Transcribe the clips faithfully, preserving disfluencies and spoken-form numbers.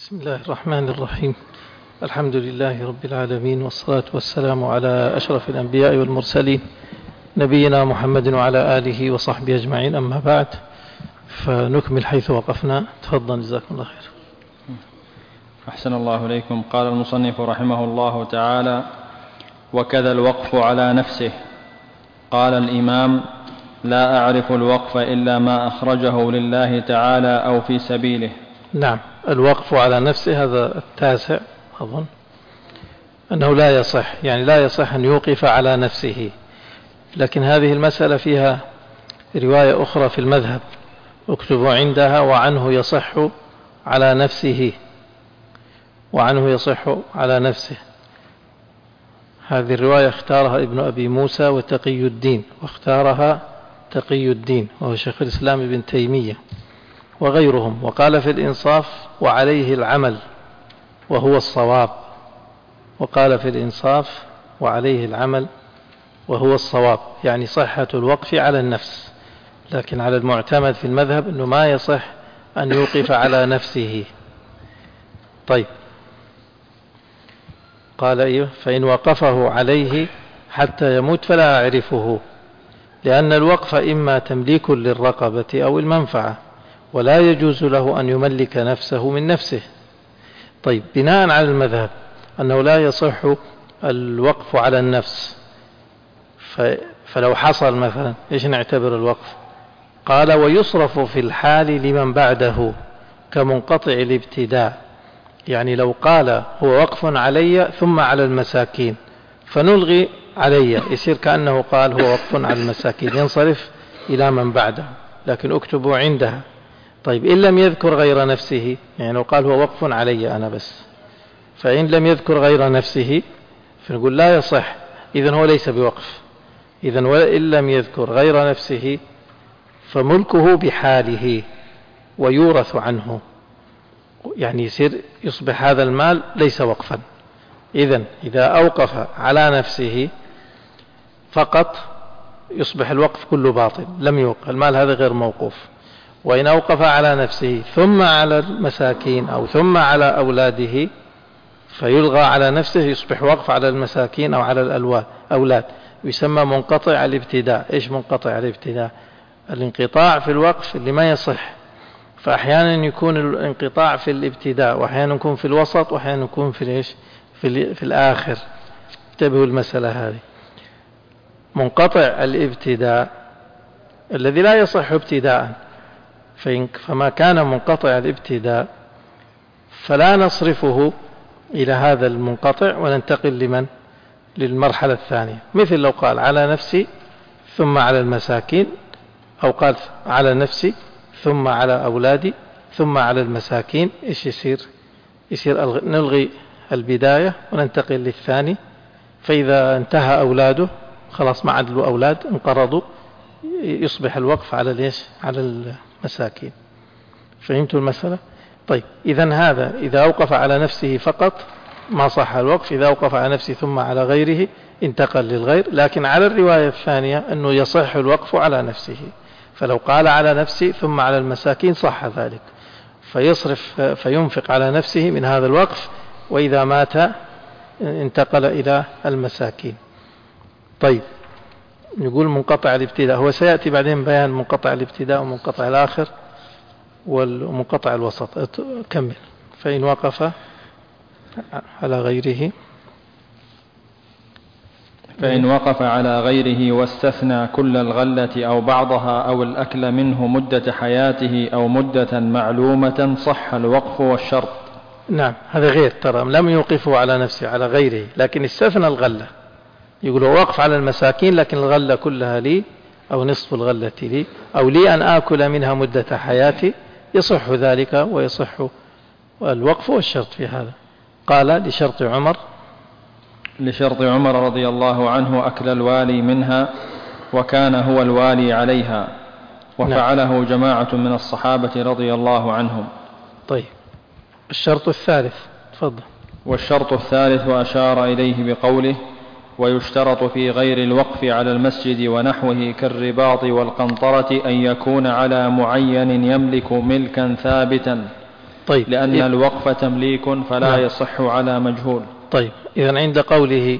بسم الله الرحمن الرحيم. الحمد لله رب العالمين، والصلاة والسلام على أشرف الأنبياء والمرسلين نبينا محمد وعلى آله وصحبه أجمعين. أما بعد، فنكمل حيث وقفنا. تفضل، جزاكم الله خير. أحسن الله إليكم. قال المصنف رحمه الله تعالى: وكذا الوقف على نفسه. قال الإمام: لا أعرف الوقف إلا ما أخرجه لله تعالى أو في سبيله. نعم، الوقف على نفسه هذا التاسع أظن، أنه لا يصح، يعني لا يصح أن يوقف على نفسه. لكن هذه المسألة فيها رواية أخرى في المذهب اكتبوا عندها: وعنه يصح على نفسه، وعنه يصح على نفسه. هذه الرواية اختارها ابن أبي موسى وتقي الدين، واختارها تقي الدين وهو شيخ الإسلام ابن تيمية وغيرهم. وقال في الإنصاف: وعليه العمل وهو الصواب. وقال في الإنصاف: وعليه العمل وهو الصواب، يعني صحة الوقف على النفس. لكن على المعتمد في المذهب أنه ما يصح أن يوقف على نفسه. طيب، قال إيه؟ فإن وقفه عليه حتى يموت فلا أعرفه، لأن الوقف إما تمليك للرقبة أو المنفعة، ولا يجوز له أن يملك نفسه من نفسه. طيب، بناء على المذهب أنه لا يصح الوقف على النفس، فلو حصل مثلا إيش نعتبر الوقف؟ قال: ويصرف في الحال لمن بعده كمنقطع الابتداء. يعني لو قال هو وقف علي ثم على المساكين، فنلغي علي، يصير كأنه قال هو وقف على المساكين، ينصرف إلى من بعده، لكن اكتبوا عندها. طيب، إن لم يذكر غير نفسه، يعني لو قال هو وقف علي أنا بس، فإن لم يذكر غير نفسه فنقول لا يصح، إذن هو ليس بوقف. إذن وإن لم يذكر غير نفسه فملكه بحاله ويورث عنه، يعني يصير يصبح هذا المال ليس وقفا. إذن إذا أوقف على نفسه فقط يصبح الوقف كله باطل، لم يوقف المال، هذا غير موقوف. وإن أوقف على نفسه ثم على المساكين أو ثم على أولاده فيلغى على نفسه، يصبح وقف على المساكين أو على الأولاد، يسمى منقطع الابتداء. إيش منقطع الابتداء؟ الانقطاع في الوقف اللي ما يصح. فأحيانا يكون الانقطاع في الابتداء، وأحيانا يكون في الوسط، وأحيانا يكون في الإيش في, في الآخر. انتبهوا المسألة هذه. منقطع الابتداء الذي لا يصح ابتداء، فما كان منقطع الابتداء فلا نصرفه إلى هذا المنقطع وننتقل لمن للمرحلة الثانية. مثل لو قال على نفسي ثم على المساكين، أو قال على نفسي ثم على أولادي ثم على المساكين، إيش يصير؟ يصير نلغي البداية وننتقل للثاني. فإذا انتهى أولاده خلاص ما عاد له أولاد، انقرضوا، يصبح الوقف على ليش على المساكين. فهمتوا المسألة؟ طيب، إذن هذا إذا أوقف على نفسه فقط ما صح الوقف. إذا أوقف على نفسه ثم على غيره انتقل للغير. لكن على الرواية الثانية أنه يصح الوقف على نفسه، فلو قال على نفسه ثم على المساكين صح ذلك، فيصرف فينفق على نفسه من هذا الوقف، وإذا مات انتقل إلى المساكين. طيب، نقول منقطع الابتداء، هو سيأتي بعدين بيان منقطع الابتداء ومنقطع الآخر والمنقطع الوسط. كمل. فإن وقف على غيره فإن وقف على غيره واستثنى كل الغلة أو بعضها أو الأكل منه مدة حياته أو مدة معلومة صح الوقف والشرط. نعم، هذا غير، ترى لم يوقفه على نفسه، على غيره، لكن استثنى الغلة. يقول وقف على المساكين لكن الغلة كلها لي أو نصف الغلة لي، أو لي أن آكل منها مدة حياتي، يصح ذلك ويصح الوقف والشرط في هذا. قال لشرط عمر لشرط عمر رضي الله عنه أكل الوالي منها، وكان هو الوالي عليها، وفعله نعم. جماعة من الصحابة رضي الله عنهم. طيب، الشرط الثالث، تفضل. والشرط الثالث وأشار إليه بقوله: ويشترط في غير الوقف على المسجد ونحوه كالرباط والقنطرة أن يكون على معين يملك ملكا ثابتا، طيب. لأن إيه؟ الوقف تمليك فلا نعم. يصح على مجهول. طيب إذن عند قوله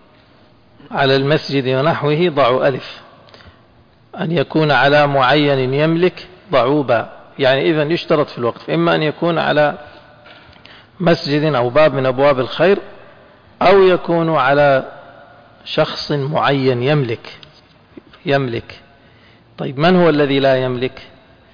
على المسجد ونحوه ضعوا ألف، أن يكون على معين يملك ضعوا باء، يعني إذن يشترط في الوقف إما أن يكون على مسجد أو باب من أبواب الخير، أو يكون على شخص معين يملك يملك طيب من هو الذي لا يملك؟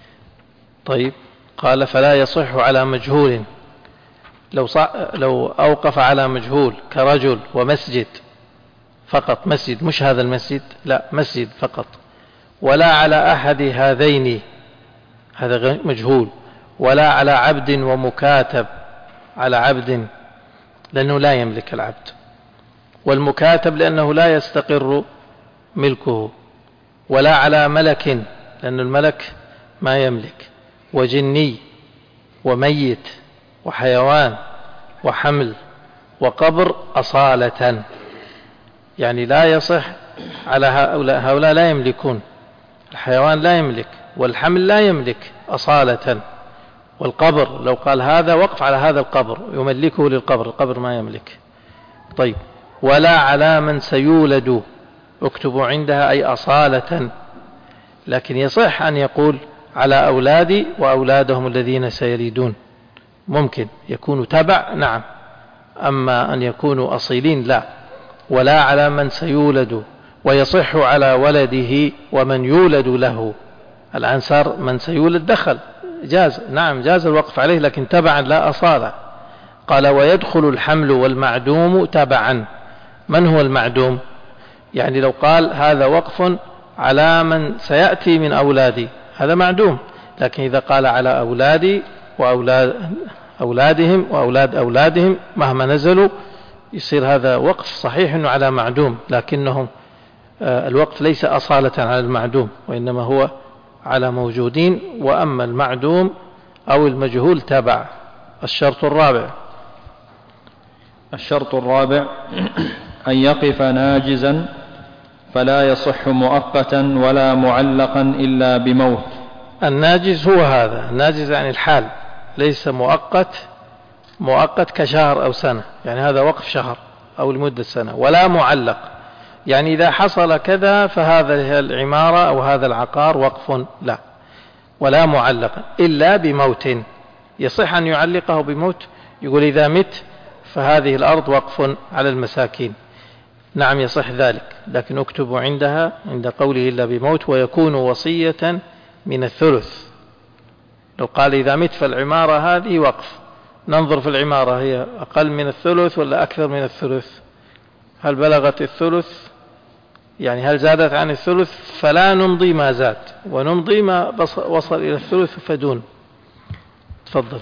طيب قال فلا يصح على مجهول. لو, لو أوقف على مجهول كرجل ومسجد فقط، مسجد مش هذا المسجد، لا مسجد فقط، ولا على أحد هذين هذا مجهول، ولا على عبد ومكاتب، على عبد لأنه لا يملك العبد، والمكاتب لأنه لا يستقر ملكه، ولا على ملك لأن الملك ما يملك، وجني وميت وحيوان وحمل وقبر أصالة، يعني لا يصح على هؤلاء، هؤلاء لا يملكون، الحيوان لا يملك والحمل لا يملك أصالة، والقبر لو قال هذا وقف على هذا القبر يملكه للقبر، القبر ما يملك. طيب ولا على من سيولد، اكتبوا عندها أي أصالة، لكن يصح أن يقول على أولادي وأولادهم الذين سيلدون، ممكن يكونوا تبع نعم، أما أن يكونوا أصيلين لا. ولا على من سيولد، ويصح على ولده ومن يولد له، الآن صار من سيولد دخل جاز، نعم جاز الوقف عليه لكن تبعا لا أصالة. قال ويدخل الحمل والمعدوم تبعا. من هو المعدوم؟ يعني لو قال هذا وقف على من سيأتي من أولادي هذا معدوم، لكن إذا قال على أولادي وأولاد أولادهم وأولاد أولادهم مهما نزلوا يصير هذا وقف صحيح أنه على معدوم، لكنهم الوقف ليس أصالة على المعدوم وإنما هو على موجودين، وأما المعدوم أو المجهول تبع. الشرط الرابع الشرط الرابع أن يقف ناجزا فلا يصح مؤقتا ولا معلقا إلا بموت. الناجز هو هذا، الناجز يعني الحال، ليس مؤقت مؤقت كشهر أو سنة، يعني هذا وقف شهر أو لمدة سنة، ولا معلق يعني إذا حصل كذا فهذا العمارة أو هذا العقار وقف، لا، ولا معلق إلا بموت. يصح أن يعلقه بموت، يقول إذا مت فهذه الأرض وقف على المساكين، نعم يصح ذلك، لكن اكتبوا عندها عند قوله إلا بموت ويكون وصية من الثلث. لو قال إذا مت فالعمارة هذه وقف، ننظر في العمارة هي أقل من الثلث ولا أكثر من الثلث، هل بلغت الثلث يعني هل زادت عن الثلث، فلا نمضي ما زاد ونمضي ما وصل إلى الثلث فدون. تفضل.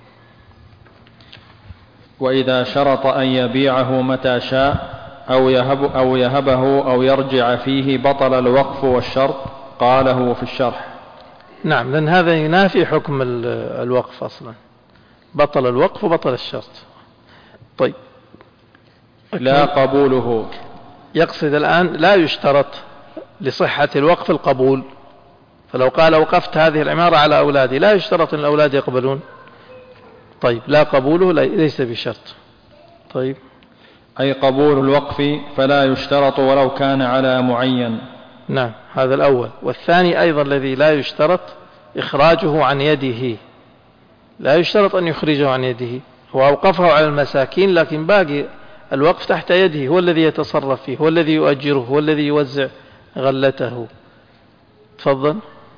وإذا شرط أن يبيعه متى شاء أو, يهب أو يهبه أو يرجع فيه بطل الوقف والشرط، قاله في الشرح. نعم، لأن هذا ينافي حكم الوقف أصلا، بطل الوقف وبطل الشرط. طيب لا قبوله، يقصد الآن لا يشترط لصحة الوقف القبول، فلو قال وقفت هذه العمارة على أولادي لا يشترط أن الأولاد يقبلون. طيب لا قبوله ليس بشرط. طيب أي قبول الوقف فلا يشترط ولو كان على معين. نعم هذا الأول. والثاني أيضا الذي لا يشترط إخراجه عن يده، لا يشترط أن يخرجه عن يده، هو أوقفه على المساكين لكن باقي الوقف تحت يده، هو الذي يتصرف فيه، هو الذي يؤجره، هو الذي يوزع غلته. تفضل.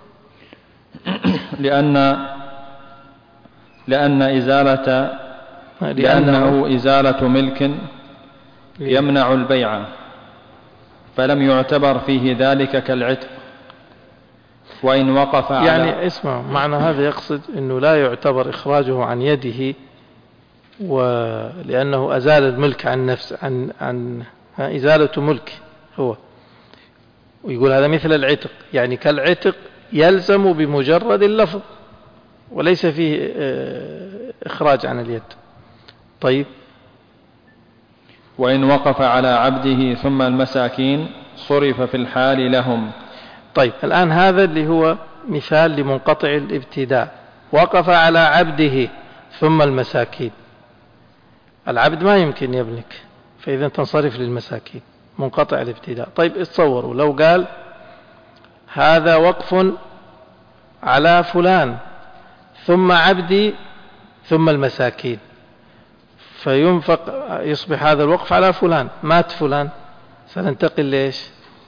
لأن لأن إزالة لأنه إزالة ملك يمنع البيع، فلم يعتبر فيه ذلك كالعتق، وإن وقف على يعني اسمع معنى هذا، يقصد أنه لا يعتبر إخراجه عن يده ولأنه أزال الملك عن نفس عن عن إزالة ملك هو، ويقول هذا مثل العتق، يعني كالعتق يلزم بمجرد اللفظ وليس فيه إخراج عن اليد. طيب وإن وقف على عبده ثم المساكين صرف في الحال لهم. طيب الآن هذا اللي هو مثال لمنقطع الابتداء، وقف على عبده ثم المساكين. العبد ما يمكن يملك، فإذا تنصرف للمساكين منقطع الابتداء. طيب اتصوروا لو قال هذا وقف على فلان ثم عبدي ثم المساكين، فينفق يصبح هذا الوقف على فلان، مات فلان، سننتقل ليش؟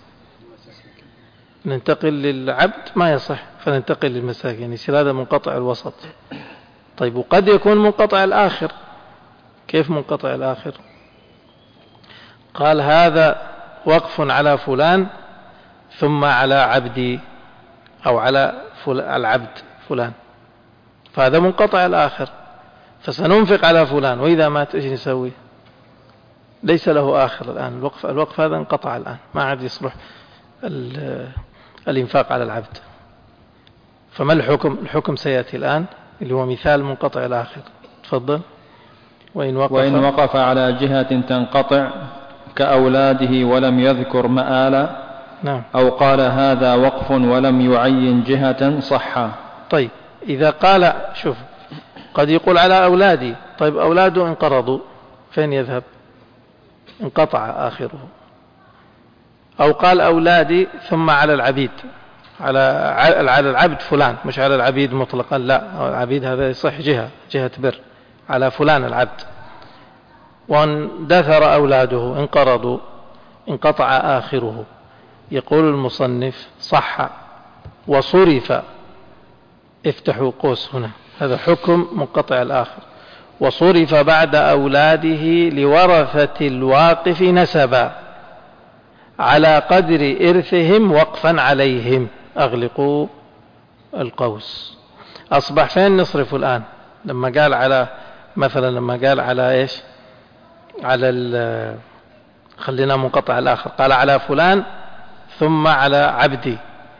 ننتقل للعبد ما يصح، فننتقل للمساكين، يصير هذا منقطع الوسط. طيب وقد يكون منقطع الآخر. كيف منقطع الآخر؟ قال هذا وقف على فلان ثم على عبدي أو على العبد فلان، فهذا منقطع الآخر، فسننفق على فلان، وإذا مات إيش نسوي؟ ليس له آخر الآن، الوقف, الوقف هذا انقطع الآن، ما عاد يصلح الإنفاق على العبد. فما الحكم؟ الحكم سيأتي الآن اللي هو مثال منقطع الآخر. تفضل. وإن وقف, وإن وقف على جهة تنقطع كأولاده ولم يذكر مآلا، نعم. أو قال هذا وقف ولم يعين جهة صح. طيب إذا قال شوف قد يقول على أولادي، طيب أولاده انقرضوا فين يذهب؟ انقطع آخره. أو قال أولادي ثم على العبيد، على على العبد فلان، مش على العبيد مطلقا، لا، العبيد هذا يصح جهة جهة بر، على فلان العبد. واندثر أولاده انقرضوا انقطع آخره. يقول المصنف صح وصرف، افتحوا قوس هنا، هذا حكم منقطع الآخر. وصرف بعد أولاده لورثة الواقف نسبا على قدر إرثهم وقفا عليهم. أغلقوا القوس. أصبح فين نصرف الآن؟ لما قال على مثلا لما قال على إيش؟ على خلينا منقطع الآخر، قال على فلان ثم على عبدي،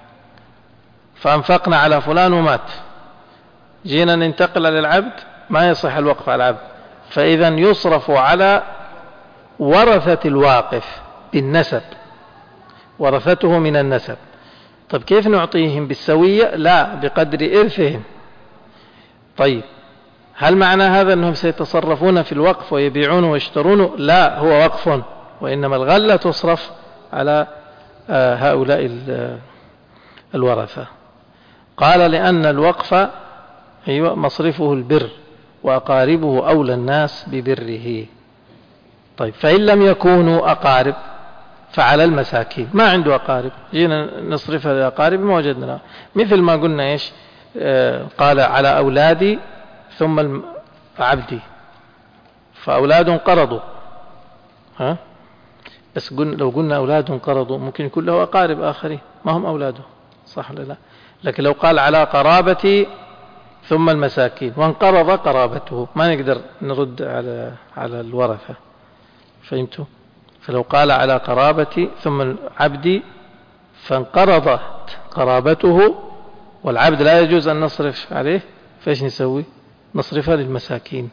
فأنفقنا على فلان ومات، جينا ننتقل للعبد، ما يصح الوقف على العبد، فإذا يصرف على ورثة الواقف بالنسب، ورثته من النسب. طيب كيف نعطيهم بالسوية؟ لا، بقدر إرثهم. طيب هل معنى هذا أنهم سيتصرفون في الوقف ويبيعونه ويشترونه؟ لا، هو وقف، وإنما الغلة تصرف على هؤلاء الورثة. قال لأن الوقف أيوة مصرفه البر، وأقاربه أولى الناس ببره. طيب فإن لم يكونوا أقارب فعلى المساكين، ما عنده أقارب، جينا نصرفها لأقارب ما وجدنا، مثل ما قلنا إيش؟ آه قال على أولادي ثم عبدي، فأولاد انقرضوا، ها؟ بس قلنا لو قلنا أولاد انقرضوا ممكن يكون له أقارب آخرين ما هم أولاده، صح ولا لا؟ لكن لو قال على قرابتي ثم المساكين وانقرض قرابته، ما نقدر نرد على على الورثة، فهمتوا؟ فلو قال على قرابتي ثم عبدي فانقرضت قرابته والعبد لا يجوز أن نصرف عليه، فإيش نسوي؟ نصرفها للمساكين.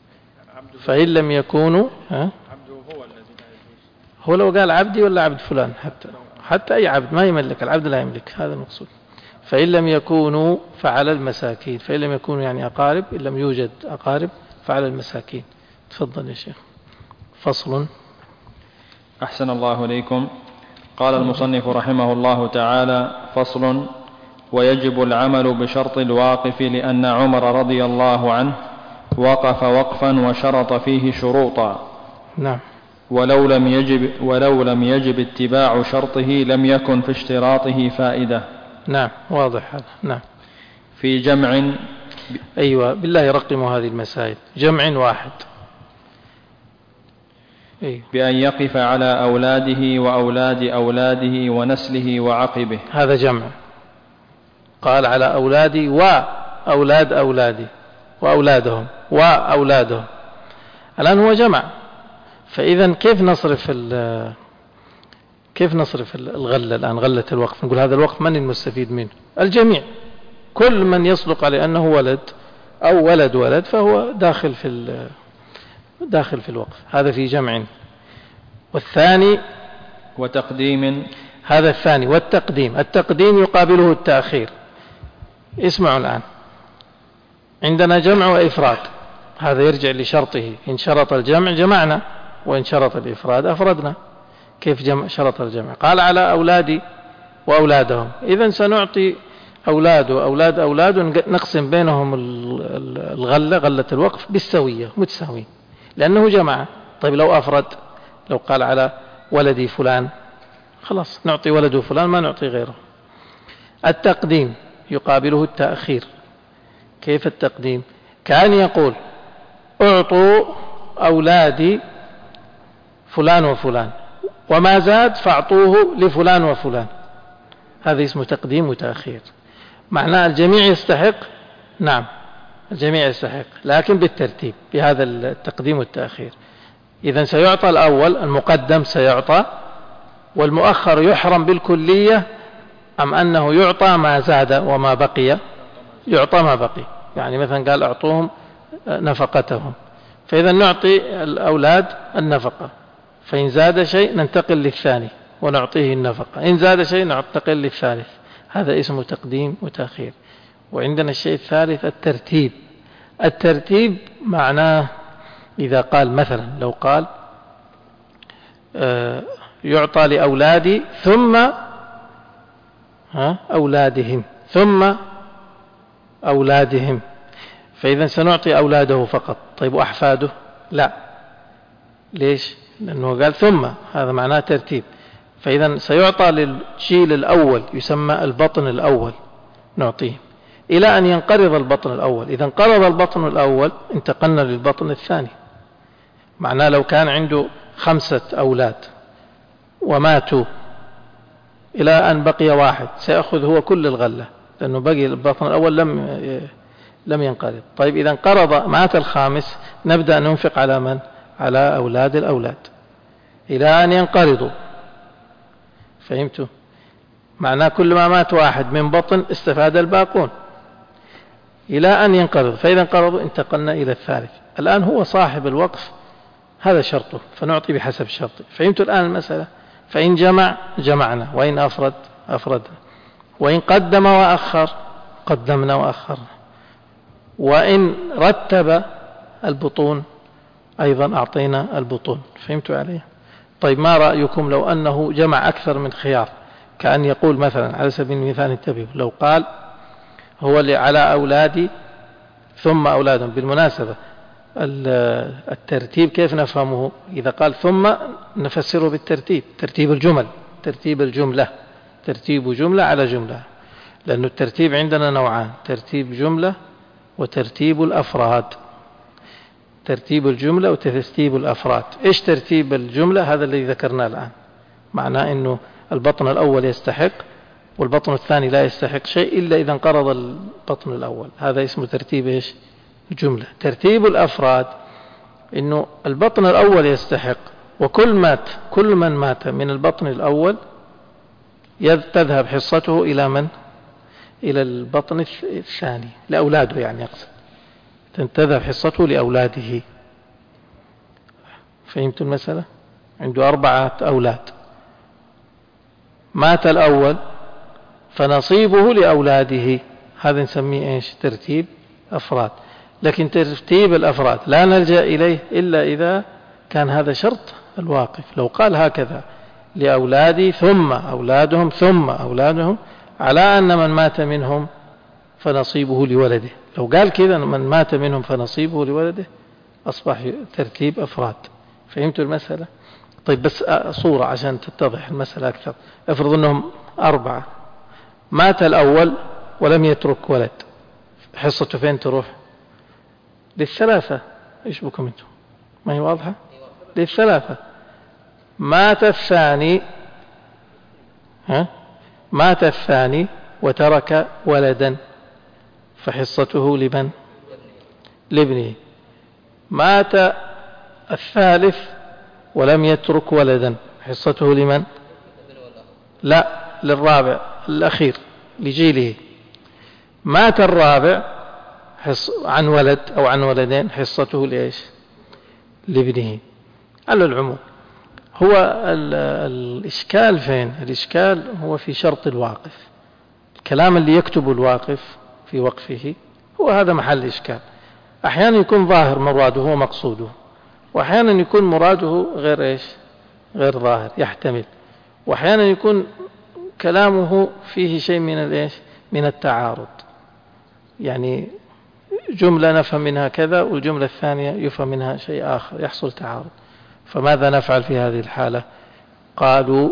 فإن لم يكونوا، ها؟ هو لو قال عبدي ولا عبد فلان، حتى حتى أي عبد ما يملك، العبد لا يملك، هذا المقصود. فإن لم يكونوا فعلى المساكين، فإن لم يكونوا يعني أقارب، إن لم يوجد أقارب فعلى المساكين. تفضل يا شيخ. فصل. أحسن الله إليكم. قال المصنف رحمه الله تعالى: فصل. ويجب العمل بشرط الواقف، لأن عمر رضي الله عنه وقف وقفا وشرط فيه شروطا. نعم. ولو لم يجب ولو لم يجب اتباع شرطه لم يكن في اشتراطه فائدة. نعم، واضح هذا. نعم. في جمع. أيوة، بالله رقموا هذه المسائل. جمع واحد. أيوة. بأن يقف على أولاده وأولاد أولاده ونسله وعقبه، هذا جمع. قال على أولادي وأولاد أولادي وأولادهم وأولادهم، الآن هو جمع. فإذا كيف نصرف كيف نصرف الغلة الآن، غلة الوقف؟ نقول هذا الوقف من المستفيد منه؟ الجميع، كل من يصدق عليه أنه ولد أو ولد ولد فهو داخل في داخل في الوقف. هذا في جمع. والثاني وتقديم. هذا الثاني. والتقديم، التقديم يقابله التأخير. اسمعوا الآن، عندنا جمع وإفراد. هذا يرجع لشرطه. إن شرط الجمع جمعنا، وإن شرط الإفراد أفردنا. كيف جمع شرط الجمع؟ قال على أولادي وأولادهم، إذن سنعطي أولاد وأولاد أولاد نقسم بينهم الغلة، غلة الوقف بالسوية متساوين لأنه جمع. طيب لو أفرد، لو قال على ولدي فلان، خلاص نعطي ولده فلان ما نعطي غيره. التقديم يقابله التأخير. كيف التقديم؟ كأن يقول اعطوا أولادي فلان وفلان، وما زاد فاعطوه لفلان وفلان. هذا اسمه تقديم وتأخير. معناه الجميع يستحق، نعم الجميع يستحق، لكن بالترتيب، بهذا التقديم والتأخير. إذن سيعطى الأول، المقدم سيعطى، والمؤخر يحرم بالكلية، أم أنه يعطى ما زاد وما بقي؟ يعطى ما بقي. يعني مثلا قال أعطوهم نفقتهم، فإذا نعطي الأولاد النفقة، فإن زاد شيء ننتقل للثاني ونعطيه النفقة، إن زاد شيء ننتقل للثالث. هذا اسمه تقديم وتأخير. وعندنا الشيء الثالث الترتيب. الترتيب معناه إذا قال مثلا، لو قال آه يعطى لأولادي ثم ها أولادهم ثم أولادهم، فإذا سنعطي أولاده فقط. طيب وأحفاده؟ لا. ليش؟ لأنه قال ثم، هذا معناه ترتيب. فإذا سيعطى للجيل الأول يسمى البطن الأول نعطيه إلى أن ينقرض البطن الأول. إذا انقرض البطن الأول انتقلنا للبطن الثاني. معناه لو كان عنده خمسة أولاد وماتوا إلى أن بقي واحد، سيأخذ هو كل الغلة، لأنه بقي البطن الأول لم لم ينقرض. طيب إذا انقرض، مات الخامس، نبدأ ننفق على من؟ على أولاد الأولاد إلى أن ينقرضوا. فهمتوا؟ معناه كل ما مات واحد من بطن استفاد الباقون إلى أن ينقرض، فإذا انقرضوا انتقلنا إلى الثالث. الآن هو صاحب الوقف، هذا شرطه، فنعطي بحسب شرطه. فهمتوا الآن المسألة؟ فإن جمع جمعنا، وإن أفرد أفردنا، وإن قدم وأخر قدمنا وأخرنا، وإن رتب البطون أيضا أعطينا البطون. فهمتوا عليه؟ طيب ما رأيكم لو أنه جمع أكثر من خيار؟ كأن يقول مثلا، على سبيل المثال انتبهوا، لو قال هو على أولادي ثم أولادهم. بالمناسبة الترتيب كيف نفهمه؟ إذا قال ثم نفسره بالترتيب، ترتيب الجمل، ترتيب الجملة، ترتيب جملة على جملة. لأن الترتيب عندنا نوعان، ترتيب جملة وترتيب الأفراد. ترتيب الجملة وترتيب الأفراد. إيش ترتيب الجملة؟ هذا الذي ذكرناه الآن، معناه أنه البطن الأول يستحق والبطن الثاني لا يستحق شيء إلا إذا انقرض البطن الأول. هذا اسمه ترتيب إيش؟ جملة. ترتيب الأفراد أنه البطن الأول يستحق، وكل مات كل من مات من البطن الأول تذهب حصته إلى من؟ إلى البطن الثاني، لأولاده يعني أقصد، تذهب حصته لأولاده. فهمت المسألة؟ عنده أربعة أولاد، مات الأول فنصيبه لأولاده، هذا نسميه إيش؟ ترتيب أفراد. لكن ترتيب الأفراد لا نلجأ إليه إلا إذا كان هذا شرط الواقف. لو قال هكذا لأولادي ثم أولادهم ثم أولادهم، على أن من مات منهم فنصيبه لولده. لو قال كذا من مات منهم فنصيبه لولده، أصبح ترتيب أفراد. فهمتوا المسألة؟ طيب بس صورة عشان تتضح المسألة أكثر. افرض أنهم أربعة، مات الأول ولم يترك ولد، حصته فين تروح؟ للثلاثة. إيش بكم أنتم؟ ما هي واضحة؟ للثلاثة. مات الثاني، ها؟ مات الثاني وترك ولدا، فحصته لمن؟ لابنه. مات الثالث ولم يترك ولدا، حصته لمن؟ لا، للرابع الأخير، لجيله. مات الرابع حص عن ولد أو عن ولدين، حصته لإيش؟ لابنه. على العموم هو الإشكال فين؟ الإشكال هو في شرط الواقف. الكلام اللي يكتب الواقف في وقفه هو هذا محل إشكال. أحيانا يكون ظاهر مراده هو مقصوده، وأحيانا يكون مراده غير إيش غير ظاهر يحتمل، وأحيانا يكون كلامه فيه شيء من الإيش من التعارض، يعني جملة نفهم منها كذا والجملة الثانية يفهم منها شيء آخر يحصل تعارض. فماذا نفعل في هذه الحالة؟ قالوا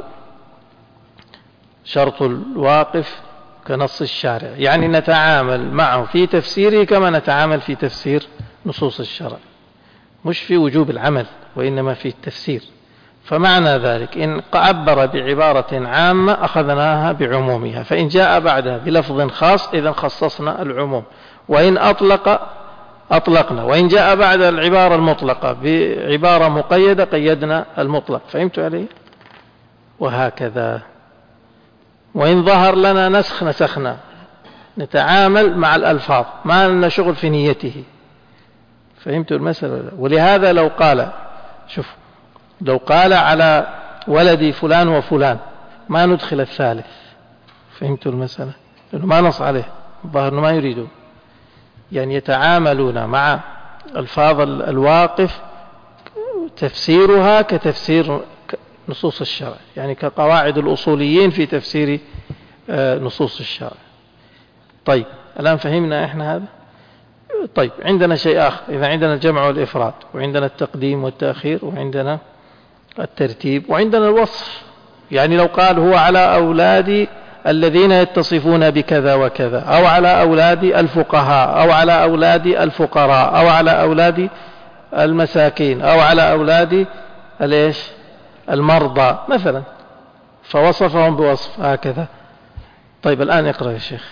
شرط الواقف كنص الشارع، يعني نتعامل معه في تفسيره كما نتعامل في تفسير نصوص الشرع، مش في وجوب العمل وإنما في التفسير. فمعنى ذلك إن عبر بعبارة عامة أخذناها بعمومها، فإن جاء بعدها بلفظ خاص إذا خصصنا العموم، وإن أطلق أطلقنا، وإن جاء بعد العبارة المطلقة بعبارة مقيدة قيدنا المطلق. فهمت عليه؟ وهكذا. وإن ظهر لنا نسخ نسخنا، نتعامل مع الألفاظ ما لنا شغل في نيته. فهمت المسألة؟ ولهذا لو قال شوف لو قال على ولدي فلان وفلان ما ندخل الثالث. فهمت المسألة؟ لأنه ما نص عليه، الظاهر ما يريده، يعني يتعاملون مع الفاظ الواقف تفسيرها كتفسير نصوص الشرع، يعني كقواعد الأصوليين في تفسير نصوص الشرع. طيب الآن فهمنا إحنا هذا. طيب عندنا شيء آخر، إذا عندنا الجمع والإفراد، وعندنا التقديم والتأخير، وعندنا الترتيب، وعندنا الوصف. يعني لو قال هو على أولادي الذين يتصفون بكذا وكذا، أو على أولادي الفقهاء، أو على أولادي الفقراء، أو على أولادي المساكين، أو على أولادي الإيش المرضى مثلا، فوصفهم بوصف هكذا. طيب الآن اقرأ يا شيخ.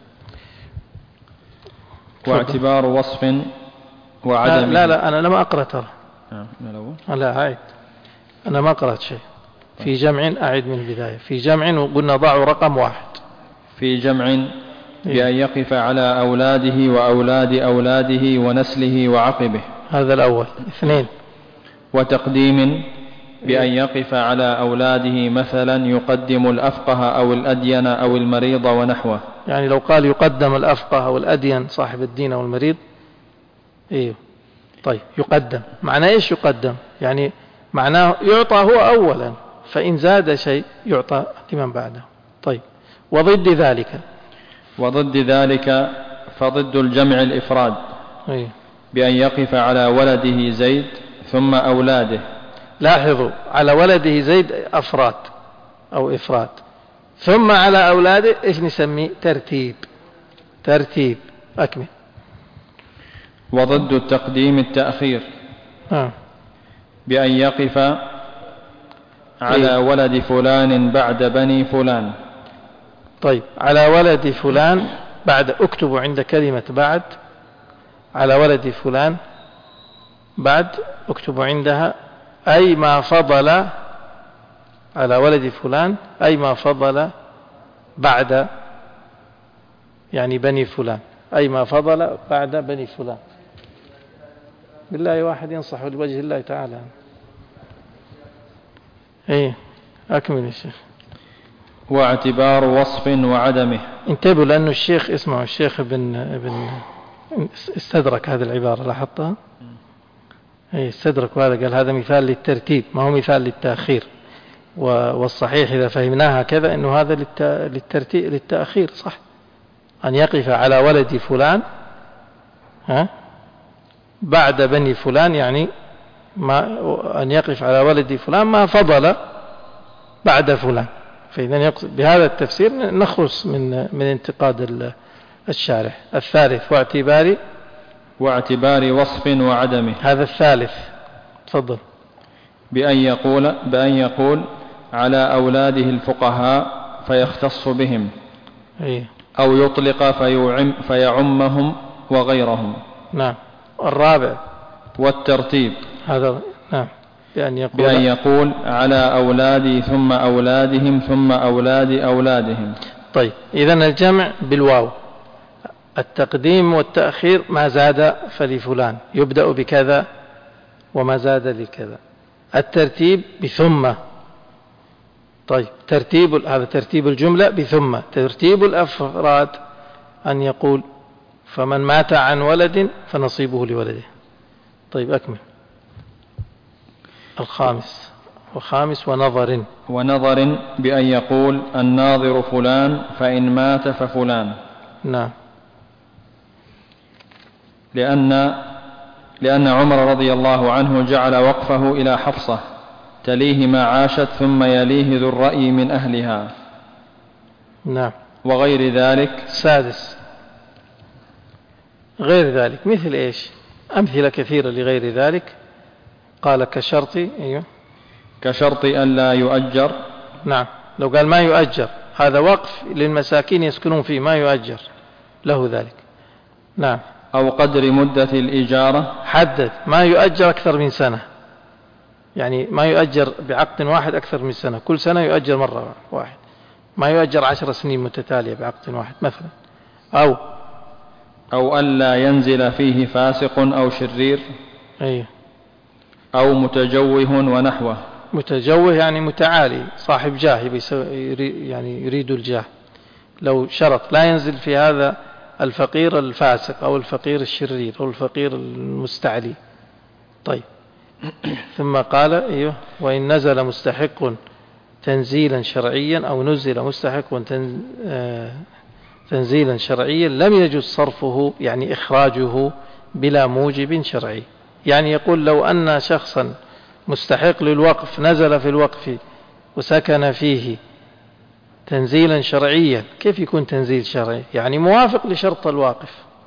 واعتبار وصف وعدم. لا لا أنا لم أقرأ ترى. آه لا أعيد، أنا ما قرأت شيء. في جمع أعد من البداية. في جمع وقلنا ضعوا رقم واحد. في جمع بأن يقف على أولاده وأولاد أولاده ونسله وعقبه، هذا الأول. اثنين. وتقديم بأن يقف على أولاده مثلا يقدم الأفقه أو الأدين أو المريض ونحوه. يعني لو قال يقدم الأفقه أو الأدين صاحب الدين أو المريض، إيه طيب يقدم. معناه إيش يقدم؟ يعني معناه يعطى هو أولا، فإن زاد شيء يعطى لمن بعده. طيب وضد ذلك. وضد ذلك فضد الجمع الإفراد. إيه؟ بأن يقف على ولده زيد ثم أولاده. لاحظوا على ولده زيد أفراد أو إفراد، ثم على أولاده إيش نسميه؟ ترتيب. ترتيب. أكمل. وضد التقديم التأخير. آه. بأن يقف على إيه؟ ولد فلان بعد بني فلان. طيب على ولد فلان بعد، اكتبوا عند كلمة بعد، على ولد فلان بعد اكتبوا عندها أي ما فضل على ولد فلان، أي ما فضل بعد يعني بني فلان، أي ما فضل بعد بني فلان. بالله واحد ينصح لوجه الله تعالى. ايه أكمل الشيخ. واعتبار وصف وعدمه. انتبهوا لأنه الشيخ اسمه الشيخ ابن ابن استدرك هذه العبارة، لاحظتها؟ ايه استدرك، وهذا قال هذا مثال للترتيب ما هو مثال للتأخير، والصحيح إذا فهمناها كذا أنه هذا للترتيب للتأخير صح. أن يقف على ولد فلان ها بعد بني فلان، يعني ما أن يقف على ولد فلان ما فضل بعد فلان. فإذا يقصد بهذا التفسير نخلص من من انتقاد الشارح. الثالث واعتبار واعتبار وصف وعدمه. هذا الثالث. تفضل. بأن يقول بأن يقول على أولاده الفقهاء فيختص بهم. أيه. أو يطلق فيعم فيعمهم وغيرهم. نعم. الرابع والترتيب. هذا نعم. بأن يقول, بأن يقول على أولادي ثم أولادهم ثم أولاد أولادهم. طيب إذن الجمع بالواو، التقديم والتأخير ما زاد فلفلان يبدأ بكذا وما زاد لكذا. الترتيب بثم. طيب ترتيب، هذا ترتيب الجملة بثم. ترتيب الأفراد أن يقول فمن مات عن ولد فنصيبه لولده. طيب أكمل. الخامس وخامس ونظر ونظر بأن يقول الناظر فلان فإن مات ففلان. نعم. لأن لأن عمر رضي الله عنه جعل وقفه إلى حفصة تليه ما عاشت ثم يليه ذو الرأي من أهلها. نعم. وغير ذلك. سادس غير ذلك مثل إيش؟ أمثلة كثيرة لغير ذلك. قال كشرط. أيوه. كشرط أن لا يؤجر. نعم. لو قال ما يؤجر هذا وقف للمساكين يسكنون فيه ما يؤجر له ذلك. نعم. أو قدر مدة الإجارة. حدد ما يؤجر أكثر من سنة، يعني ما يؤجر بعقد واحد أكثر من سنة، كل سنة يؤجر مرة واحد، ما يؤجر عشر سنين متتالية بعقد واحد مثلا. أو أو ألا ينزل فيه فاسق أو شرير. أيه. أو متجوه ونحوه. متجوه يعني متعالي صاحب جاه يعني يريد الجاه. لو شرط لا ينزل في هذا الفقير الفاسق أو الفقير الشرير أو الفقير المستعلي. طيب ثم قال أيوه وإن نزل مستحق تنزيلا شرعيا أو نزل مستحق تنزيلا شرعيا لم يجوز صرفه يعني إخراجه بلا موجب شرعي. يعني يقول لو أن شخصا مستحق للوقف نزل في الوقف وسكن فيه تنزيلا شرعيا، كيف يكون تنزيل شرعي؟ يعني موافق لشرط الواقف،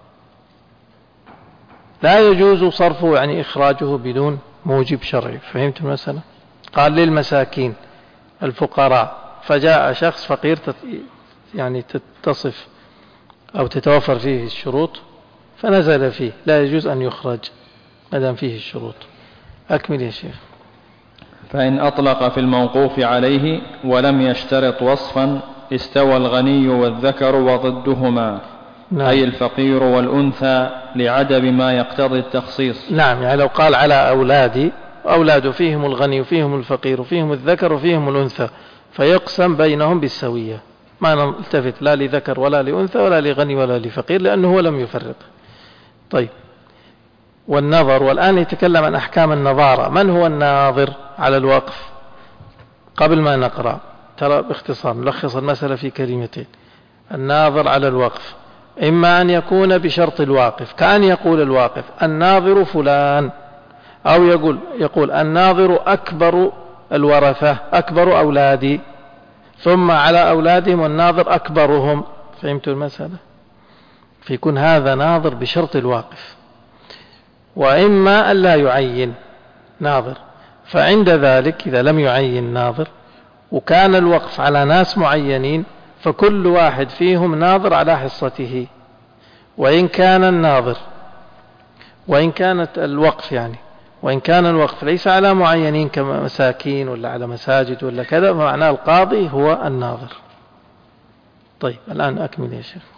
لا يجوز صرفه يعني إخراجه بدون موجب شرعي. فهمت المسألة؟ قال للمساكين الفقراء، فجاء شخص فقير يعني تتصف أو تتوفر فيه الشروط فنزل فيه، لا يجوز أن يخرج ما دام فيه الشروط. أكمل يا شيخ. فإن أطلق في الموقوف عليه ولم يشترط وصفا استوى الغني والذكر وضدهما. نعم. أي الفقير والأنثى لعدم ما يقتضي التخصيص. نعم. يعني لو قال على أولادي أولاده فيهم الغني وفيهم الفقير وفيهم الذكر وفيهم الأنثى فيقسم بينهم بالسوية، ما نلتفت لا لذكر ولا لأنثى ولا لغني ولا لفقير لأنه هو لم يفرق. طيب والنظر، والآن يتكلم عن أحكام النظارة. من هو الناظر على الوقف؟ قبل ما نقرأ ترى باختصار نلخص المسألة في كلمتين. الناظر على الوقف إما أن يكون بشرط الواقف كأن يقول الواقف الناظر فلان، أو يقول يقول الناظر أكبر الورثة أكبر أولادي، ثم على أولادهم الناظر أكبرهم. فهمتوا المسألة؟ فيكون هذا ناظر بشرط الواقف. وإما أن لا يعين ناظر، فعند ذلك إذا لم يعين ناظر وكان الوقف على ناس معينين فكل واحد فيهم ناظر على حصته. وإن كان الناظر وإن كانت الوقف يعني وإن كان الوقف ليس على معينين كمساكين ولا على مساجد ولا كذا فمعناه القاضي هو الناظر. طيب الآن أكمل يا شيخ.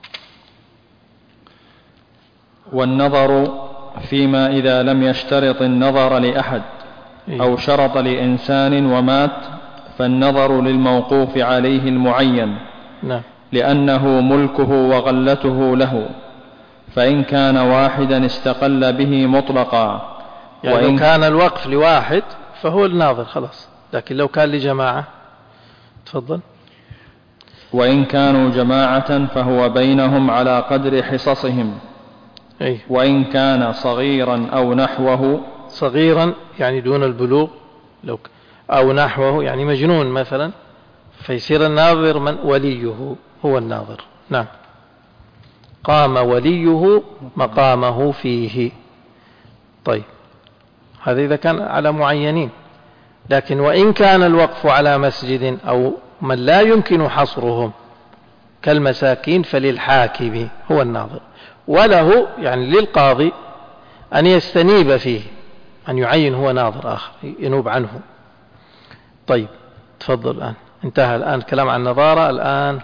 والنظر فيما إذا لم يشترط النظر لأحد أو شرط لإنسان ومات فالنظر للموقوف عليه المعين. نعم. لأنه ملكه وغلته له، فإن كان واحدا استقل به مطلقا. يعني وإن لو كان الوقف لواحد فهو الناظر خلاص، لكن لو كان لجماعة تفضل. وإن كانوا جماعة فهو بينهم على قدر حصصهم. أي. وإن كان صغيرا أو نحوه. صغيرا يعني دون البلوغ لو أو نحوه يعني مجنون مثلا، فيصير الناظر من وليه هو الناظر. نعم. قام وليه مقامه فيه. طيب هذا إذا كان على معينين. لكن وإن كان الوقف على مسجد أو من لا يمكن حصرهم كالمساكين فللحاكم هو الناظر، وله يعني للقاضي أن يستنيب فيه، أن يعين هو ناظر آخر ينوب عنه. طيب تفضل. الآن انتهى الآن كلام عن النظارة، الآن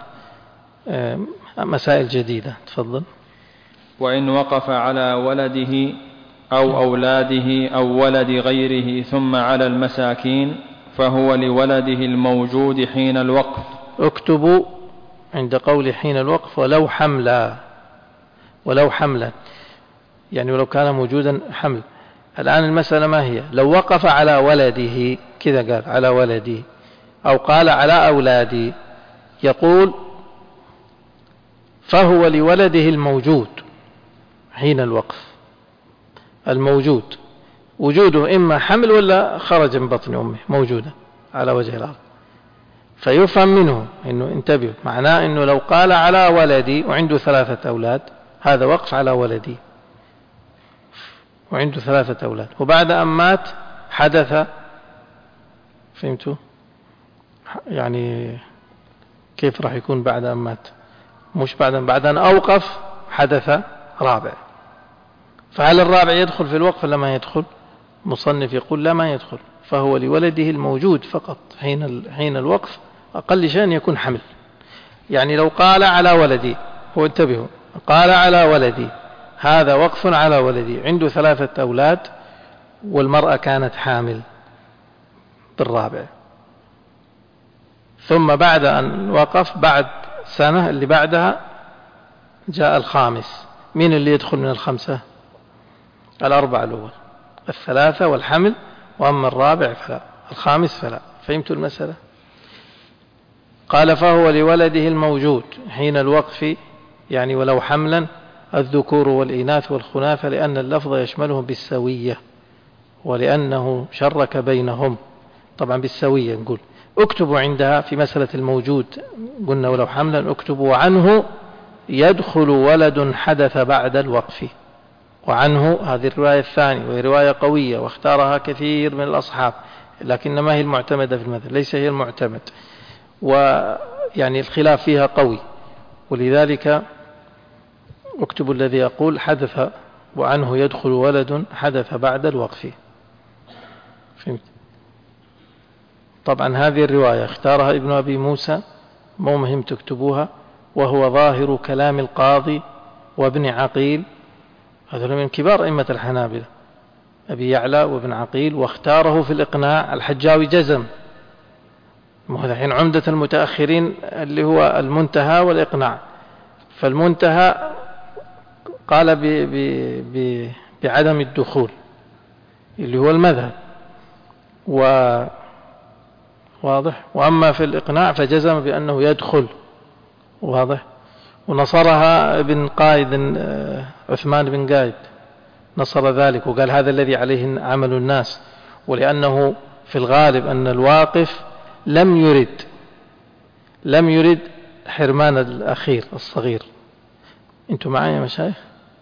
مسائل جديدة. تفضل. وإن وقف على ولده أو أولاده أو ولد غيره ثم على المساكين فهو لولده الموجود حين الوقف. اكتبوا عند قول حين الوقف ولو حملا، ولو حملا، يعني ولو كان موجودا حمل. الآن المسألة ما هي؟ لو وقف على ولده كذا قال على ولدي أو قال على أولادي، يقول فهو لولده الموجود حين الوقف، الموجود وجوده إما حمل ولا خرج من بطن أمه موجودة على وجه الأرض. فيفهم منه إنه انتبه، معناه إنه لو قال على ولدي وعنده ثلاثة أولاد هذا وقف على ولدي، وعنده ثلاثة أولاد وبعد أن مات حدث، فهمتوا؟ يعني كيف راح يكون بعد أن مات؟ مش بعد أن بعد أن أوقف حدث رابع. فهل الرابع يدخل في الوقف ولا ما يدخل؟ مصنف يقول لا ما يدخل، فهو لولده الموجود فقط حين حين الوقف، أقل شيء أن يكون حمل. يعني لو قال على ولدي، هو انتبهوا، قال على ولدي هذا وقف على ولدي، عنده ثلاثة أولاد والمرأة كانت حامل بالرابع، ثم بعد أن وقف بعد سنة اللي بعدها جاء الخامس، مين اللي يدخل من الخمسة؟ الأربعة الأول، الثلاثة والحمل، وأما الرابع فلا، الخامس فلا. فهمتوا المسألة؟ قال فهو لولده الموجود حين الوقف، يعني ولو حملا، الذكور والإناث والخناث، لأن اللفظ يشملهم بالسوية ولأنه شرك بينهم. طبعا بالسوية نقول اكتبوا عندها في مسألة الموجود، قلنا ولو حملا اكتبوا عنه يدخل ولد حدث بعد الوقف. وعنه هذه الرواية الثانية، وهي رواية قوية واختارها كثير من الأصحاب، لكن ما هي المعتمدة في المذهب، ليس هي المعتمد، ويعني الخلاف فيها قوي، ولذلك اكتبوا الذي يقول حدث وعنه يدخل ولد حدث بعد الوقف. فهمت؟ طبعا هذه الرواية اختارها ابن أبي موسى، مو مهم تكتبوها، وهو ظاهر كلام القاضي وابن عقيل، هذول من كبار أئمة الحنابلة، أبي يعلى وابن عقيل، واختاره في الإقناع الحجاوي جزم. الحين عمدة المتأخرين اللي هو المنتهى والإقناع، فالمنتهى قال ب ب ب بعدم الدخول اللي هو المذهب، و واضح، وأما في الإقناع فجزم بأنه يدخل، واضح. ونصرها ابن قايد، عثمان بن قايد نصر ذلك وقال هذا الذي عليه عمل الناس، ولأنه في الغالب أن الواقف لم يرد لم يرد حرمان الأخير الصغير. أنتم معي يا مشايخ؟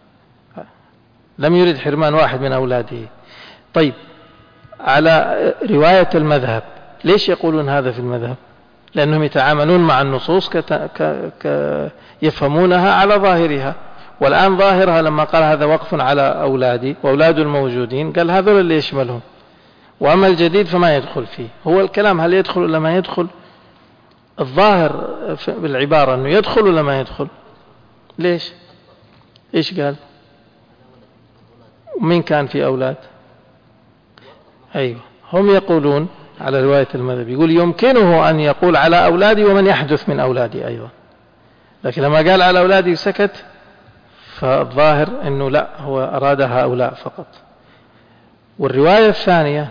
لم يرد حرمان واحد من أولاده. طيب، على رواية المذهب، ليش يقولون هذا في المذهب؟ لأنهم يتعاملون مع النصوص كت... ك... ك... يفهمونها على ظاهرها، والآن ظاهرها لما قال هذا وقف على أولادي وأولاد الموجودين، قال هذول اللي يشملهم، وأما الجديد فما يدخل فيه. هو الكلام هل يدخل ولا ما يدخل؟ الظاهر بالعبارة أنه يدخل ولا ما يدخل. ليش؟ إيش قال؟ ومين كان في أولاد؟ أيوة، هم يقولون على رواية المذهب، يقول يمكنه أن يقول على أولادي ومن يحدث من أولادي أيضا، لكن لما قال على أولادي سكت، فالظاهر أنه لا، هو أراد هؤلاء فقط. والرواية الثانية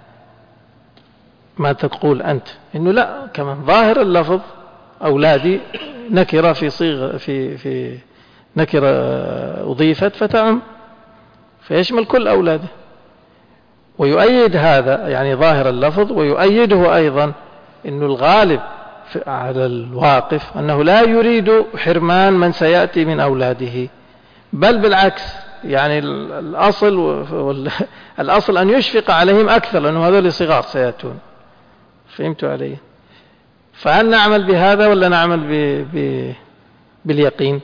ما تقول أنت، أنه لا، كمان ظاهر اللفظ أولادي نكرة في صيغة في في نكرة أضيفت فتعم، فيشمل كل أولاده. ويؤيد هذا يعني ظاهر اللفظ، ويؤيده أيضا أنه الغالب على الواقف أنه لا يريد حرمان من سيأتي من أولاده، بل بالعكس، يعني الأصل الأصل أن يشفق عليهم أكثر، لأنه هذول صغار سيأتون. فهمتوا علي؟ فهل نعمل بهذا ولا نعمل ب... ب... باليقين؟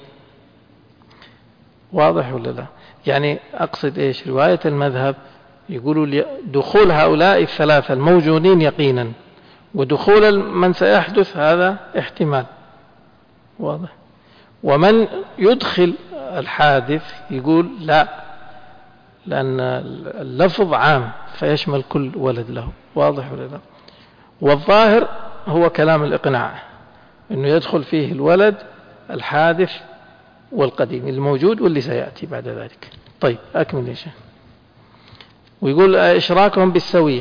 واضح ولا لا؟ يعني أقصد إيش؟ رواية المذهب يقولوا دخول هؤلاء الثلاثة الموجودين يقينا، ودخول من سيحدث هذا احتمال. واضح؟ ومن يدخل الحادث يقول لا، لأن اللفظ عام فيشمل كل ولد له. واضح ولا لا؟ والظاهر هو كلام الإقناع، أنه يدخل فيه الولد الحادث والقديم، الموجود واللي سيأتي بعد ذلك. طيب أكمل يا شيخ. ويقول إشراكهم بالسوية،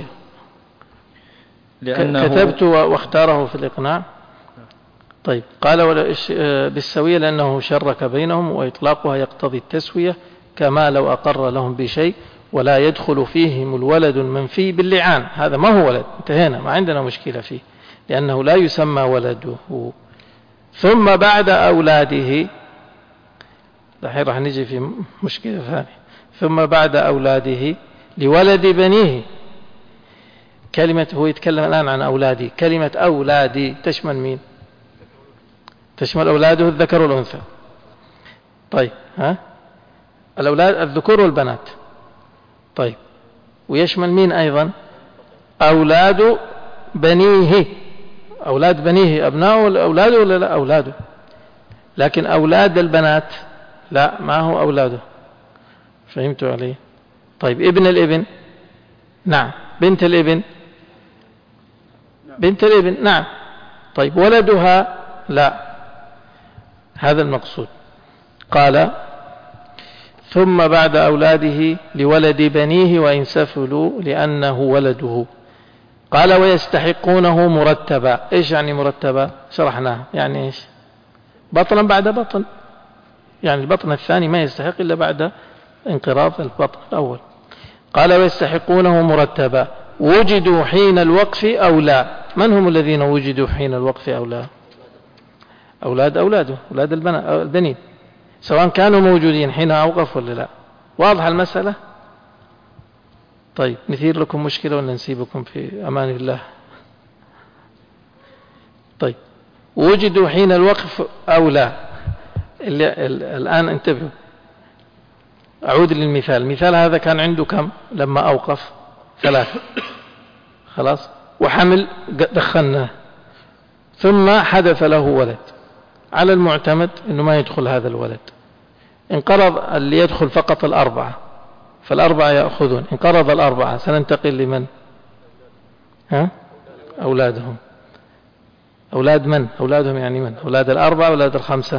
لأنه كتبت واختاره في الإقناع. طيب قال بالسوية لأنه شرك بينهم، وإطلاقها يقتضي التسوية، كما لو أقر لهم بشيء ولا يدخل فيهم الولد المنفي باللعان. هذا ما هو ولد، انتهينا، ما عندنا مشكلة فيه، لأنه لا يسمى ولده. ثم بعد أولاده، الحين راح نجي في مشكلة ثانية. ثم بعد أولاده لولد بنيه، كلمة هو يتكلم الآن عن أولادي، كلمة أولادي تشمل مين؟ تشمل أولاده الذكر والأنثى. طيب ها الأولاد الذكور والبنات. طيب ويشمل مين أيضا؟ أولاد بنيه، أولاد بنيه أبناء أولاده ولا لا؟ أولاده. لكن أولاد البنات لا، ما هو أولاده. فهمتوا عليه؟ طيب ابن الابن، نعم. بنت الابن، بنت الابن، نعم. طيب ولدها لا، هذا المقصود. قال ثم بعد أولاده لولد بنيه وإن سفلوا لأنه ولده. قال ويستحقونه مرتبا. إيش يعني مرتبا؟ شرحناه، يعني إيش؟ بطنا بعد بطن، يعني البطن الثاني ما يستحق إلا بعد انقراض البطن الأول. قال ويستحقونه مرتبا وجدوا حين الوقف أو لا. من هم الذين وجدوا حين الوقف أو لا؟ أولاد أولاده، أولاد البنين، سواء كانوا موجودين حين أوقف ولا لا. واضح المسألة؟ طيب نثير لكم مشكلة ولا نسيبكم في أمان الله؟ طيب وجدوا حين الوقف أو لا. الآن انتبهوا، أعود للمثال. المثال هذا كان عنده كم لما أوقف؟ ثلاثة، خلاص، وحمل دخلناه، ثم حدث له ولد. على المعتمد أنه ما يدخل هذا الولد. انقرض اللي يدخل فقط الأربعة، فالأربعة يأخذون. انقرض الأربعة سننتقل لمن؟ ها؟ أولادهم. أولاد من؟ أولادهم يعني من؟ أولاد الأربعة، أولاد الخمسة؟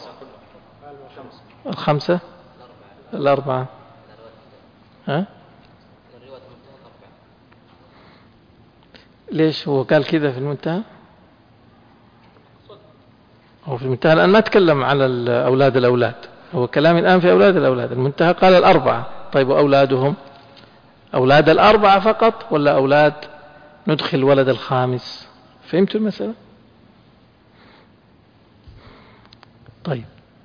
الخمسة، الأربعة. ها؟ ليش هو قال كذا في المنتهى؟ هو في المنتهى الآن ما تكلم على أولاد الأولاد، هو كلامي الآن في أولاد الأولاد. المنتهى قال الأربعة. طيب وأولادهم؟ أولاد الأربعة فقط ولا أولاد ندخل ولد الخامس؟ فهمتوا المسألة؟ طيب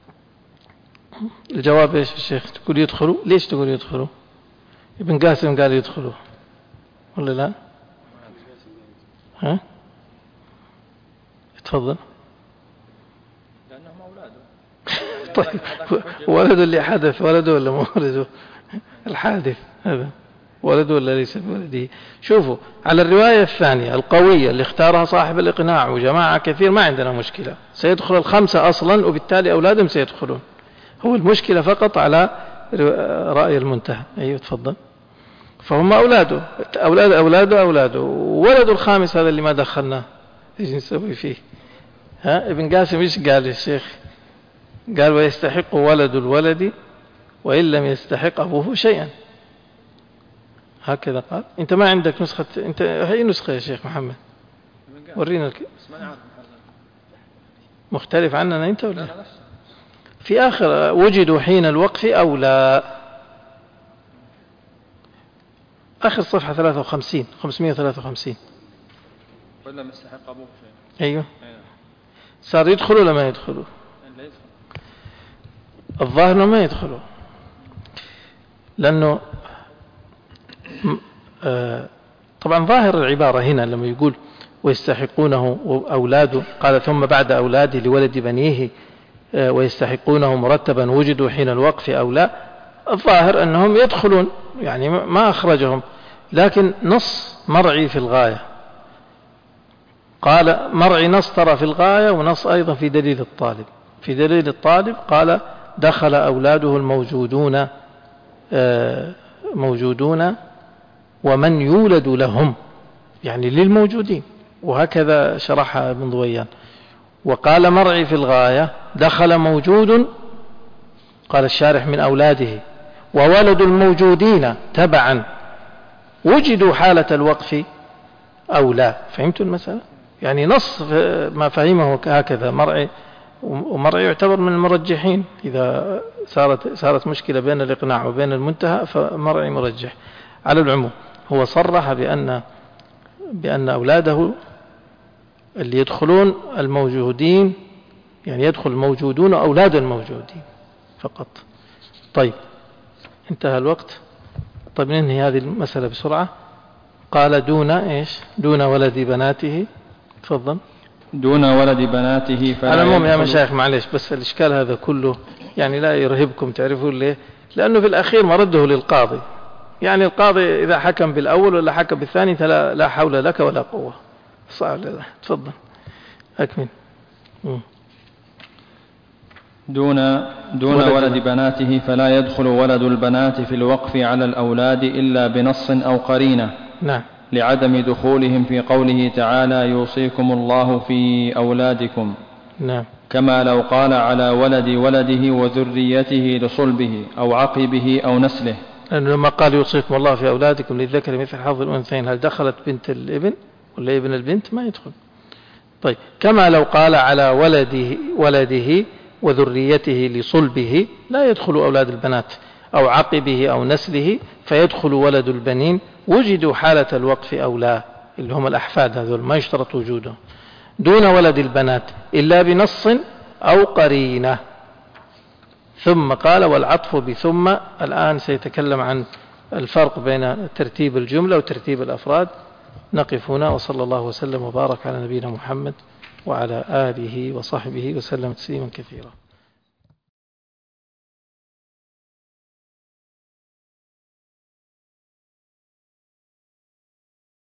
الجواب إيش الشيخ؟ تقول يدخلوا. ليش تقول يدخلوا؟ ابن قاسم قال يدخلوا ولا لا؟ ها؟ تفضل. لأنهم أولاده. طيب ولده اللي حدث، ولده ولا ما ولده؟ الحادث هذا ولده ولا ليس بولده؟ شوفوا على الرواية الثانية القوية اللي اختارها صاحب الإقناع وجماعة كثير ما عندنا مشكلة، سيدخل الخمسة أصلا وبالتالي أولادهم سيدخلون. هو المشكلة فقط على رأي المنتهى. أيوة تفضل. فهم أولاده، أولاد أولاده أولاده، وولد الخامس هذا اللي ما دخلناه إيش نسوي فيه؟ ها ابن قاسم إيش قال الشيخ؟ قال ويستحق ولد الولد وإن لم يستحق أبوه شيئا. هكذا قال. أنت ما عندك نسخة؟ أنت هي نسخة يا شيخ محمد، ورينا الك... مختلف عننا أنت ولا؟ في آخر وجدوا حين الوقف أو لا، آخر صفحة ثلاثة وخمسين، خمسمائة وثلاثة وخمسين. ولا مستحق أبوه شيء. أيوه صار يدخلوا ولا ما يدخلوا؟ الظاهر ما يدخلوا، لأنه آه طبعا ظاهر العبارة هنا لما يقول ويستحقونه أولاده، قال ثم بعد أولاده لولد بنيه آه ويستحقونه مرتبا وجدوا حين الوقف أو لا. الظاهر أنهم يدخلون، يعني ما أخرجهم، لكن نص مرعي في الغاية. قال مرعي نص ترى في الغاية، ونص أيضا في دليل الطالب. في دليل الطالب قال دخل أولاده الموجودون آه موجودون ومن يولد لهم، يعني للموجودين، وهكذا شرح ابن ضويان. وقال مرعي في الغاية دخل موجود قال الشارح من أولاده وولد الموجودين تبعا وجدوا حالة الوقف أو لا. فهمتوا المسألة؟ يعني نص ما فهمه هكذا مرعي، ومرعي يعتبر من المرجحين إذا صارت صارت مشكلة بين الإقناع وبين المنتهى، فمرعي مرجح. على العموم هو صرح بأن بأن أولاده اللي يدخلون الموجودين، يعني يدخل الموجودون أولاد الموجودين فقط. طيب انتهى الوقت. طيب ننهي هذه المسألة بسرعة. قال دون إيش؟ دون ولد بناته. تفضل. دون ولد بناته فلا على العموم يا مشايخ معلش، بس الإشكال هذا كله يعني لا يرهبكم، تعرفون ليه؟ لأنه في الأخير مرده للقاضي، يعني القاضي إذا حكم بالأول ولا حكم بالثاني فلا لا حول لك ولا قوة. صعب. تفضل أكمل. م. دون دون ولد, ولد بناته فلا يدخل ولد البنات في الوقف على الأولاد إلا بنص أو قرينة. نعم. لعدم دخولهم في قوله تعالى يوصيكم الله في أولادكم. نعم. كما لو قال على ولد ولده وذريته لصلبه أو عقبه أو نسله. لأنه لما قال يوصيكم الله في أولادكم للذكر مثل حظ الأنثيين، هل دخلت بنت الابن ولا ابن البنت؟ ما يدخل. طيب كما لو قال على ولده ولده وذريته لصلبه لا يدخل أولاد البنات أو عقبه أو نسله، فيدخل ولد البنين وجدوا حالة الوقف أو لا، اللي هم الأحفاد هذول ما يشترط وجوده. دون ولد البنات إلا بنص أو قرينة. ثم قال والعطف بثم. الآن سيتكلم عن الفرق بين ترتيب الجملة وترتيب الأفراد. نقف هنا، وصلى الله وسلم وبارك على نبينا محمد وعلى آله وصحبه وسلم تسليما كثيرا.